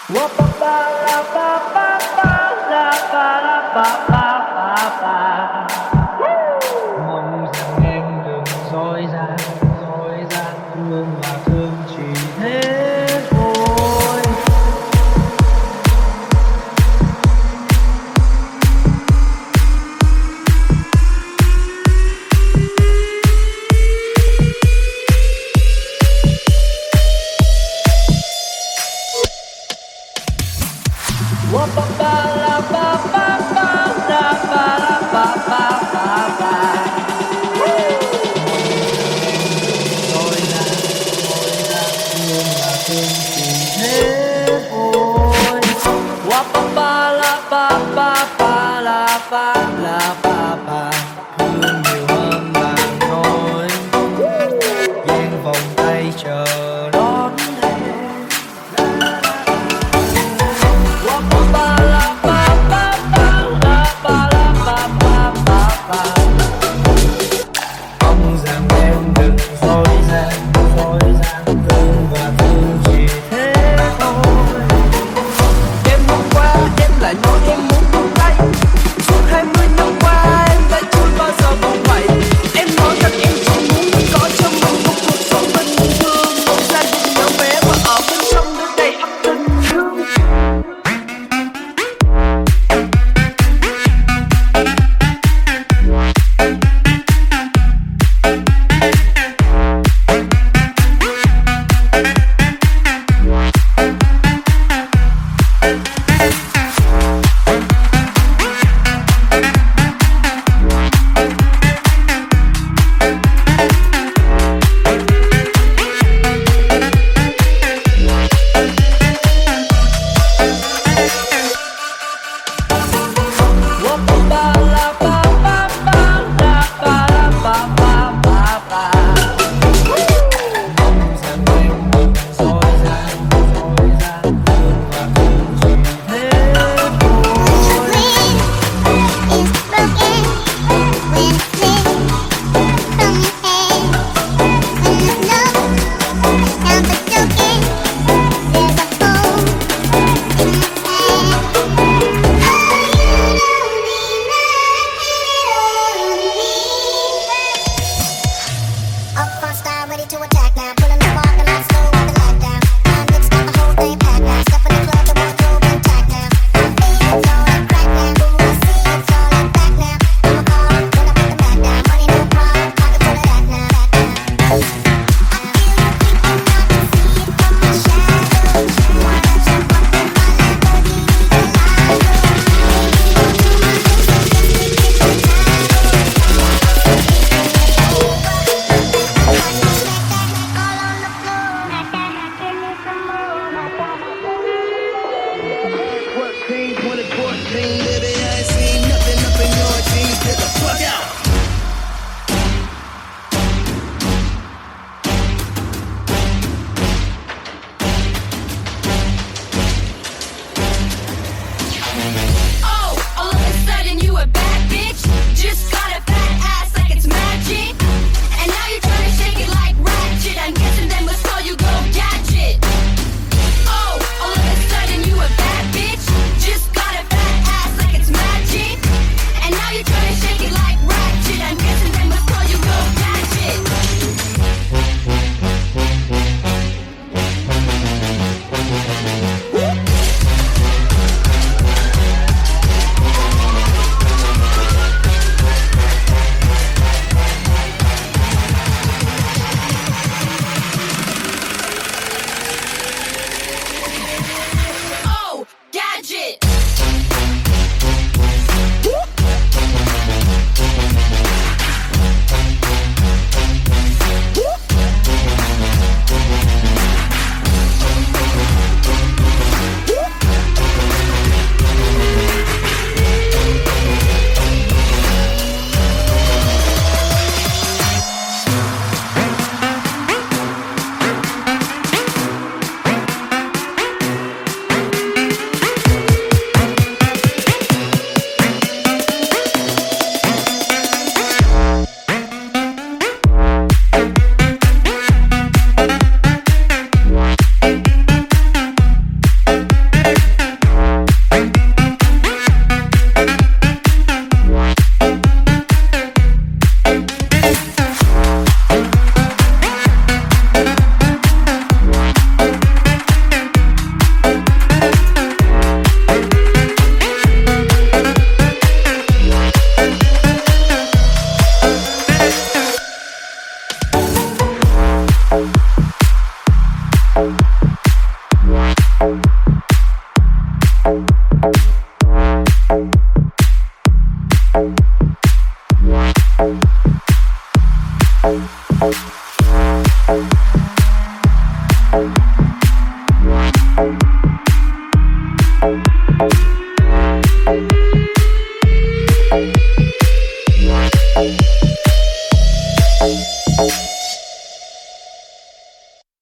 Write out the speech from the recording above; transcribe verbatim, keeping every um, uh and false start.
Wa ba ba la ba ba ba la ba la ba ba ba ba. Mong rằng em đừng dối gian, dối gian thương là thương chỉ thế thôi. Wa ba ba la ba ba ba la ba la ba ba ba ba. Tôi là tôi là thương là thương chỉ thế thôi. Wa ba ba la ba ba ba la ba la ba ba. Thương nhiều hơn bạn nói. Dang vòng tay chờ đón em. Wa ba ba la ba ba ba